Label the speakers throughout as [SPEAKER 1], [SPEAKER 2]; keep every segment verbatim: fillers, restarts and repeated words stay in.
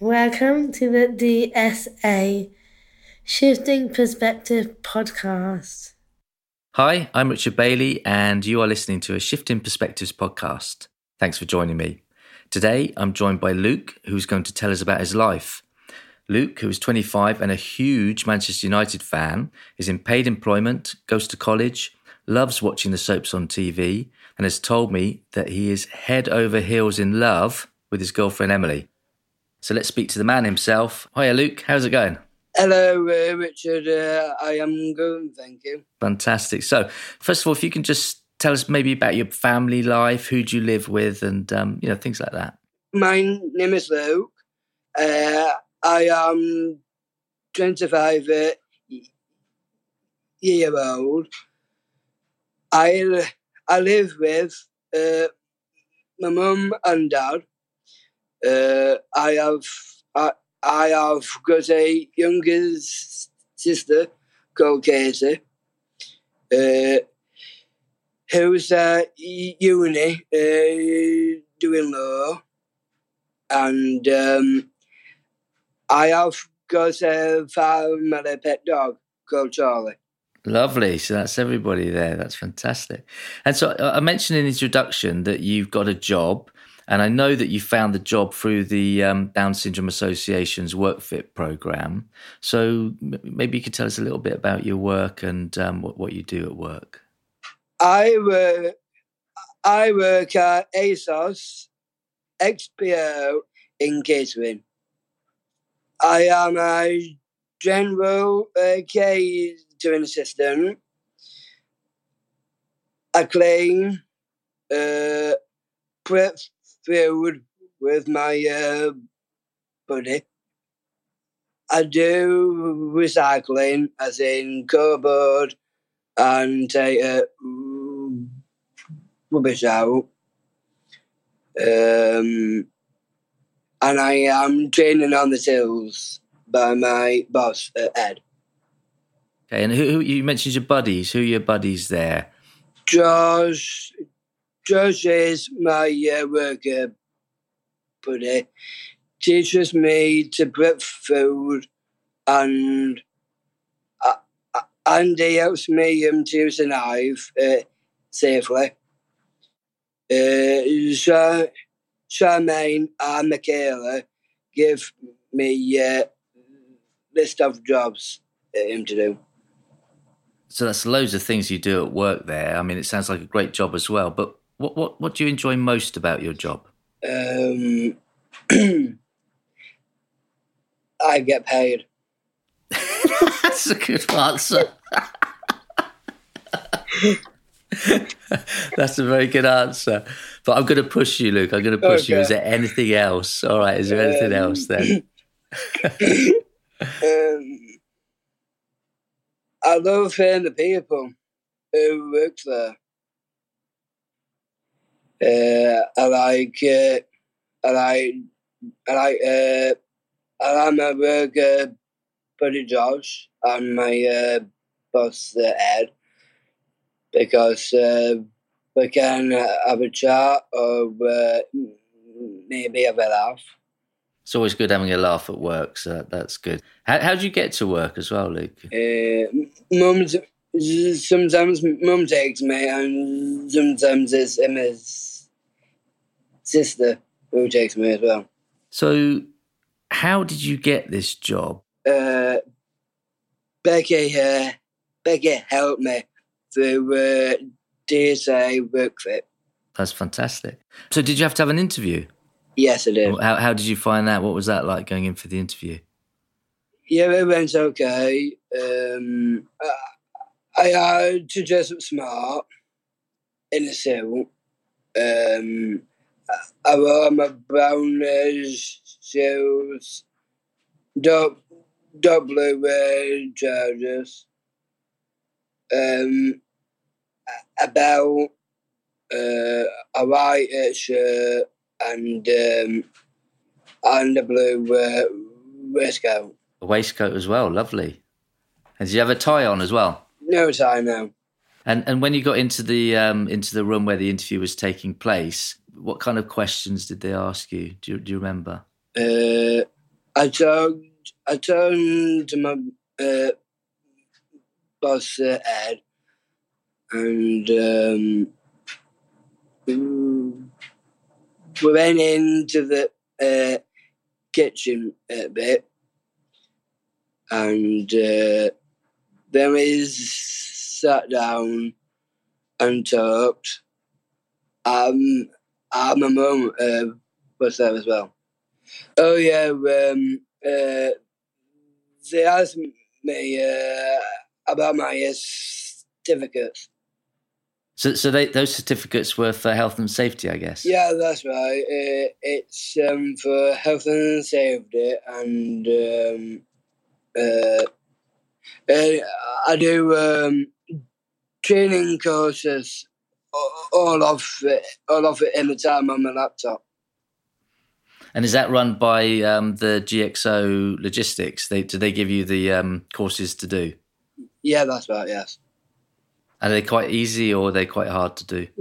[SPEAKER 1] Welcome to the D S A Shifting Perspective podcast.
[SPEAKER 2] Hi, I'm Richard Bailey, and you are listening to a Shifting Perspectives podcast. Thanks for joining me. Today, I'm joined by Luke, who's going to tell us about his life. Luke, who is twenty-five and a huge Manchester United fan, is in paid employment, goes to college, loves watching the soaps on T V, and has told me that he is head over heels in love with his girlfriend Emily. So let's speak to the man himself. Hiya, Luke. How's it going?
[SPEAKER 3] Hello, uh, Richard. Uh, I am good, thank you.
[SPEAKER 2] Fantastic. So, first of all, if you can just tell us maybe about your family life, who do you live with, and um, you know, things like that.
[SPEAKER 3] My name is Luke. Uh, I am twenty-five uh, year old. I I live with uh, my mum and dad. Uh, I have I, I have got a younger sister called Casey, uh, who's at uni uh, doing law, and um, I have got a family pet dog called Charlie.
[SPEAKER 2] Lovely. So that's everybody there. That's fantastic. And so I mentioned in the introduction that you've got a job, and I know that you found the job through the um, Down Syndrome Association's WorkFit program. So maybe you could tell us a little bit about your work and um, what, what you do at work.
[SPEAKER 3] I work, I work at ASOS X P O in catering. I am a general uh, catering assistant. I clean, uh, prep food with my uh, buddy. I do recycling, as in cardboard, and take uh, rubbish out. Um, and I am training on the tills by my boss, uh, Ed.
[SPEAKER 2] Okay, and who, who you mentioned your buddies? Who are your buddies there?
[SPEAKER 3] Josh, Josh is my uh, worker buddy. Teaches me to prep food, and uh, and he helps me um, to use a knife uh, safely. Uh, Char- Charmaine and Michaela give me a uh, list of jobs uh, him to do.
[SPEAKER 2] So that's loads of things you do at work there. I mean, it sounds like a great job as well. But what what, what do you enjoy most about your job?
[SPEAKER 3] Um, I get paid.
[SPEAKER 2] That's a good answer. That's a very good answer. But I'm going to push you, Luke. I'm going to push
[SPEAKER 3] Okay.
[SPEAKER 2] you. Is there anything else? All right. Is there anything
[SPEAKER 3] Um,
[SPEAKER 2] else then?
[SPEAKER 3] um, I love hearing the people who work there. Uh, I like, uh, I like, I like, uh, I like my worker buddy Josh and my uh, boss uh, Ed, because uh, we can uh, have a chat or uh, maybe have a laugh.
[SPEAKER 2] It's always good having a laugh at work, so that's good. How how do you get to work as well, Luke?
[SPEAKER 3] Uh, mums, sometimes mum takes me, and sometimes it's Emma's sister who takes me as well.
[SPEAKER 2] So how did you get this job?
[SPEAKER 3] Uh, Becky, uh, Becky helped me through uh, D S A WorkFit.
[SPEAKER 2] That's fantastic. So did you have to have an interview?
[SPEAKER 3] Yes, I did.
[SPEAKER 2] How how did you find that? What was that like going in for the interview?
[SPEAKER 3] Yeah, it went okay. Um, I, I had to dress up smart in a suit. Um, I wore my brown uh, shoes, dark, dark blue uh, trousers, um, a belt, uh, a white uh, shirt, and um, and a blue uh, waistcoat.
[SPEAKER 2] A waistcoat as well, lovely. And did you have a tie on as well?
[SPEAKER 3] No tie now.
[SPEAKER 2] And and when you got into the um, into the room where the interview was taking place, what kind of questions did they ask you? Do you, do you remember?
[SPEAKER 3] Uh, I told I turned to my uh, boss uh, Ed, and um, we went into the uh, kitchen a bit, and uh, then we sat down and talked. Um, uh, my mum uh, was there as well. Oh yeah, um, uh, they asked me uh, about my uh, certificates.
[SPEAKER 2] So, so they, those certificates were for health and safety, I guess?
[SPEAKER 3] Yeah, that's right. Uh, it's um, for health and safety, and um, uh, uh, I do um, training courses all of it, all of it in the time on my laptop.
[SPEAKER 2] And is that run by um, the G X O Logistics? They, do they give you the um, courses to do?
[SPEAKER 3] Yeah, that's right, yes.
[SPEAKER 2] Are they quite easy or are they quite hard to do?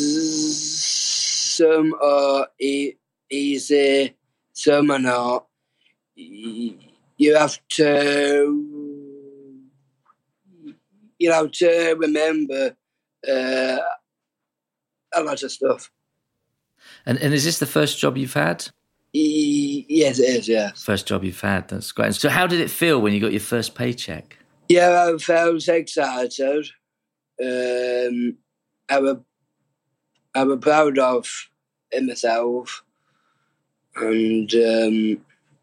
[SPEAKER 3] Some are e- easy, some are not. You have to, you have to remember uh, a lot of stuff.
[SPEAKER 2] And, and is this the first job you've had?
[SPEAKER 3] E- yes, it is, yes.
[SPEAKER 2] First job you've had, that's great. So how did it feel when you got your first paycheck?
[SPEAKER 3] Yeah, I felt excited. Um, I was, I was proud of myself, and um,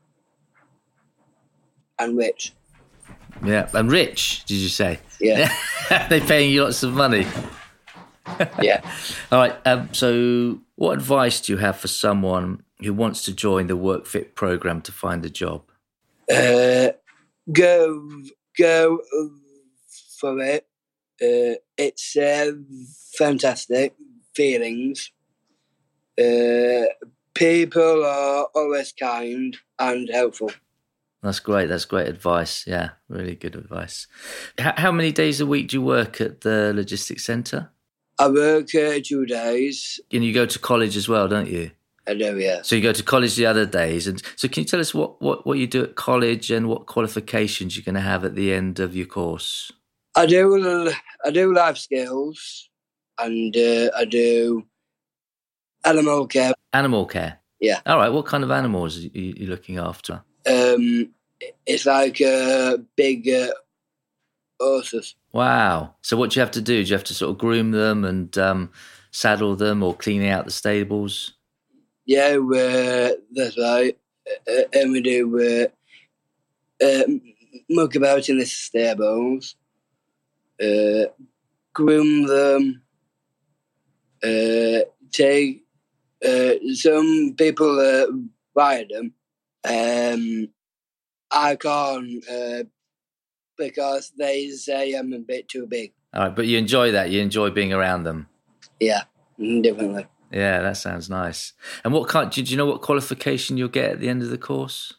[SPEAKER 3] and rich.
[SPEAKER 2] Yeah, and rich, did you say?
[SPEAKER 3] Yeah.
[SPEAKER 2] They're paying you lots of money.
[SPEAKER 3] Yeah.
[SPEAKER 2] All right, um, so what advice do you have for someone who wants to join the WorkFit program to find a job?
[SPEAKER 3] Uh, go, go for it. Uh, it's uh, fantastic feelings. Uh, people are always kind and helpful.
[SPEAKER 2] That's great. That's great advice. Yeah, really good advice. How, how many days a week do you work at the logistics centre?
[SPEAKER 3] I work uh, two days.
[SPEAKER 2] And you go to college as well, don't you?
[SPEAKER 3] I do, yeah.
[SPEAKER 2] So you go to college the other days. And so can you tell us what, what, what you do at college and what qualifications you're going to have at the end of your course?
[SPEAKER 3] I do I do life skills, and uh, I do animal care.
[SPEAKER 2] Animal care?
[SPEAKER 3] Yeah.
[SPEAKER 2] All right. What kind of animals are you, you looking after?
[SPEAKER 3] Um, it's like a uh, big uh, horses.
[SPEAKER 2] Wow. So what do you have to do? Do you have to sort of groom them and um, saddle them or clean out the stables?
[SPEAKER 3] Yeah, uh, that's right. Uh, and we do uh, uh, muck about in the stables. Uh, groom them, uh, take uh, some people uh, ride them. Um, I can't uh, because they say I'm a bit too big.
[SPEAKER 2] All right, but you enjoy that. You enjoy being around them.
[SPEAKER 3] Yeah, definitely.
[SPEAKER 2] Yeah, that sounds nice. And what kind? Do you know what qualification you'll get at the end of the course?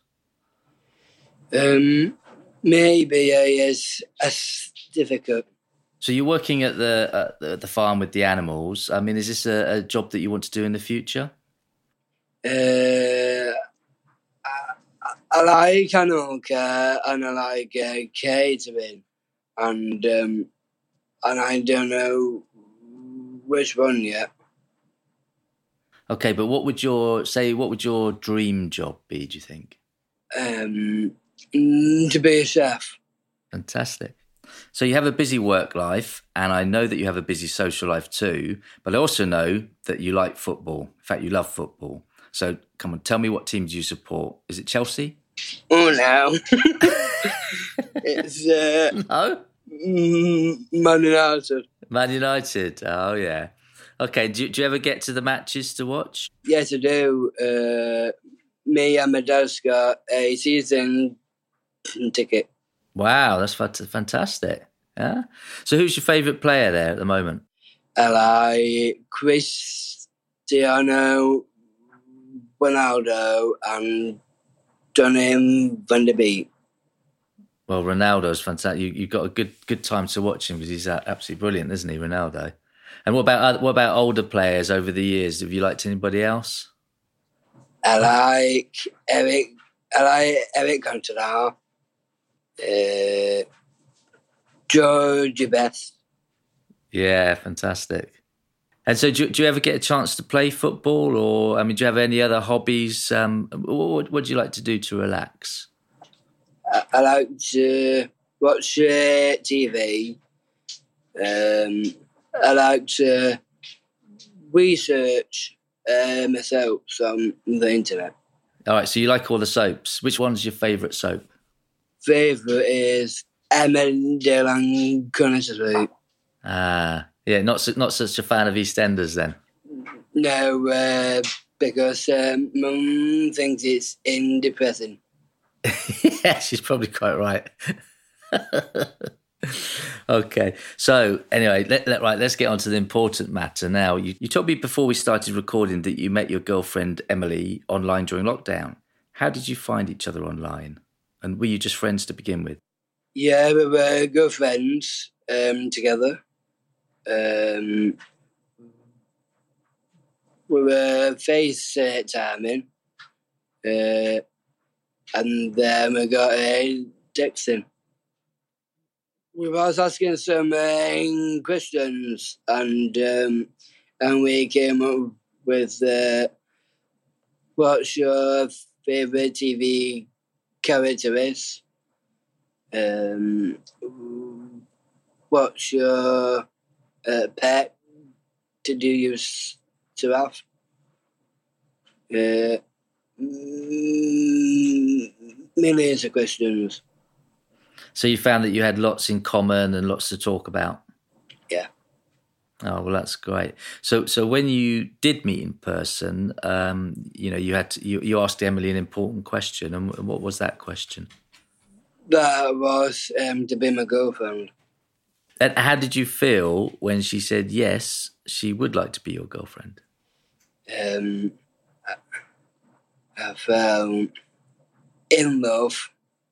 [SPEAKER 3] Um, maybe a, a certificate.
[SPEAKER 2] So you're working at the, uh, the the farm with the animals. I mean, is this a, a job that you want to do in the future?
[SPEAKER 3] Uh, I, I like animal care and I like uh, catering, and um, and I don't know which one yet.
[SPEAKER 2] Okay, but what would your say? What would your dream job be? Do you think?
[SPEAKER 3] Um, to be a chef.
[SPEAKER 2] Fantastic. So you have a busy work life, and I know that you have a busy social life too, but I also know that you like football. In fact, you love football. So come on, tell me, what team do you support? Is it Chelsea?
[SPEAKER 3] Oh, no. It's uh,
[SPEAKER 2] No?
[SPEAKER 3] Man United.
[SPEAKER 2] Man United. Oh, yeah. Okay, do you, do you ever get to the matches to watch?
[SPEAKER 3] Yes, I do. Uh, me and my dad's got a season ticket.
[SPEAKER 2] Wow, that's fantastic. Yeah. So who's your favourite player there at the moment?
[SPEAKER 3] I like Cristiano Ronaldo and Donny van de Beek.
[SPEAKER 2] Well, Ronaldo's fantastic. You you got a good good time to watch him because he's absolutely brilliant, isn't he, Ronaldo? And what about what about older players over the years? Have you liked anybody else?
[SPEAKER 3] I like Eric I like Eric Cantona, uh, George Best.
[SPEAKER 2] Yeah, fantastic. And so do, do you ever get a chance to play football, or, I mean, do you have any other hobbies? Um, what, what do you like to do to relax?
[SPEAKER 3] I, I like to watch uh, T V. Um, I like to research uh, myself on the internet.
[SPEAKER 2] All right, so you like all the soaps. Which one's your favourite soap?
[SPEAKER 3] Favourite is Emma Dillon Connoisseur.
[SPEAKER 2] Ah, yeah, not so, not such a fan of EastEnders then.
[SPEAKER 3] No, uh, because um, Mum thinks it's in depressing.
[SPEAKER 2] Yeah, she's probably quite right. Okay, so anyway, let, let, right, let's get on to the important matter now. You, you told me before we started recording that you met your girlfriend Emily online during lockdown. How did you find each other online? And were you just friends to begin with?
[SPEAKER 3] Yeah, we were good friends um, together. Um, we were FaceTiming, uh, and then we got a texting. We was asking some uh, questions, and um, and we came up with uh, what's your favourite T V character is? Um, what's your uh, pet did you used to have? Uh, mm, millions of questions.
[SPEAKER 2] So you found that you had lots in common and lots to talk about?
[SPEAKER 3] Yeah.
[SPEAKER 2] Oh, well, that's great. So so when you did meet in person, um, you know, you had to, you, you asked Emily an important question. And what was that question?
[SPEAKER 3] That was um, to be my girlfriend.
[SPEAKER 2] And how did you feel when she said yes, she would like to be your girlfriend?
[SPEAKER 3] Um, I, I felt in love.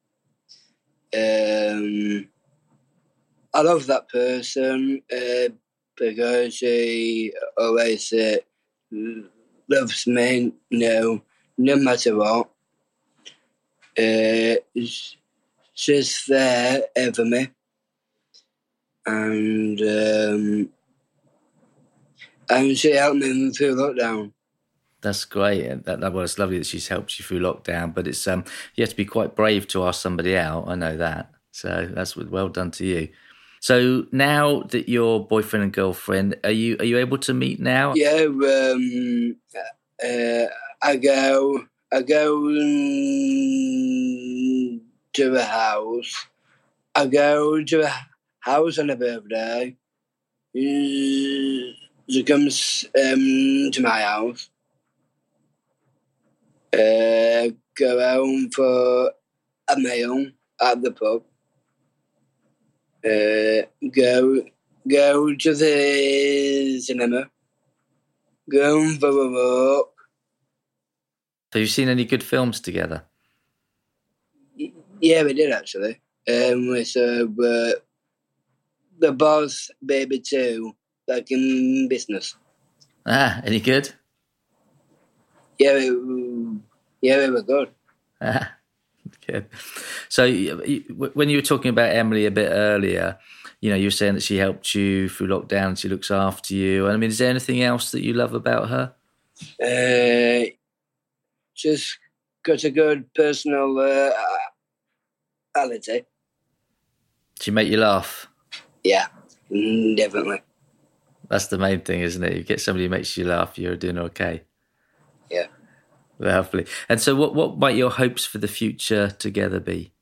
[SPEAKER 3] Um, I love that person uh, because she always uh, loves me, no, no matter what. Uh, she's there for me. And um, and she helped me through lockdown.
[SPEAKER 2] That's great. That, that was lovely that she's helped you through lockdown. But it's um, you have to be quite brave to ask somebody out. I know that. So that's well done to you. So now that you're boyfriend and girlfriend, are you are you able to meet now?
[SPEAKER 3] Yeah. Um, uh, I go I go to a house. I go to a house on a birthday. She comes um, to my house. Uh, go home for a meal at the pub. Uh, go go to the cinema. Go home for a walk.
[SPEAKER 2] Have you seen any good films together?
[SPEAKER 3] Yeah, we did actually. Um, we saw uh, The Boss Baby two, like in business.
[SPEAKER 2] Ah, any good?
[SPEAKER 3] Yeah, we, yeah, we were good.
[SPEAKER 2] Ah, good. So you, when you were talking about Emily a bit earlier, you know, you were saying that she helped you through lockdown, she looks after you. I mean, is there anything else that you love about her?
[SPEAKER 3] Uh, she's got a good personal uh, ability.
[SPEAKER 2] She make you laugh?
[SPEAKER 3] Yeah, definitely.
[SPEAKER 2] That's the main thing, isn't it? You get somebody who makes you laugh, you're doing okay.
[SPEAKER 3] Yeah.
[SPEAKER 2] Lovely. And so what, what might your hopes for the future together be?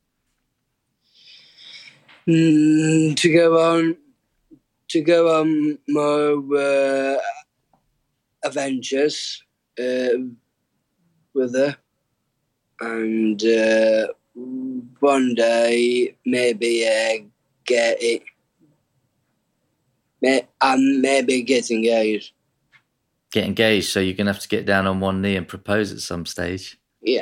[SPEAKER 3] Mm, to go on, to go on more uh, adventures uh, with her. And uh, one day, maybe uh, get it. May, and maybe get engaged.
[SPEAKER 2] Get engaged, so you're going to have to get down on one knee and propose at some stage.
[SPEAKER 3] Yeah.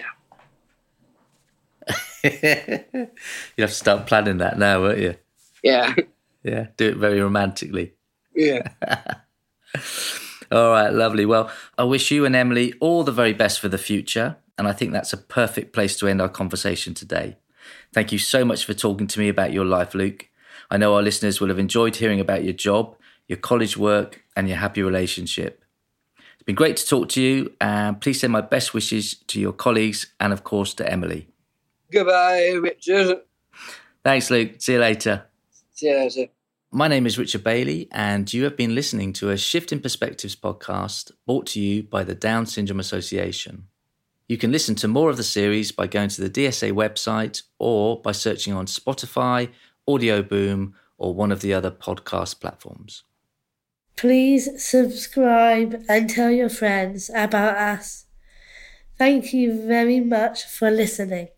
[SPEAKER 2] You'll have to start planning that now, won't you?
[SPEAKER 3] Yeah.
[SPEAKER 2] Yeah, do it very romantically.
[SPEAKER 3] Yeah.
[SPEAKER 2] All right, lovely. Well, I wish you and Emily all the very best for the future. and I think that's a perfect place to end our conversation today. Thank you so much for talking to me about your life, Luke. I know our listeners will have enjoyed hearing about your job, your college work, and your happy relationship. It's been great to talk to you, and please send my best wishes to your colleagues and, of course, to Emily.
[SPEAKER 3] Goodbye, Richard.
[SPEAKER 2] Thanks, Luke. See you later.
[SPEAKER 3] See you later.
[SPEAKER 2] My name is Richard Bailey, and you have been listening to a Shift in Perspectives podcast brought to you by the Down Syndrome Association. You can listen to more of the series by going to the D S A website or by searching on Spotify, Audio Boom, or one of the other podcast platforms.
[SPEAKER 1] Please subscribe and tell your friends about us. Thank you very much for listening.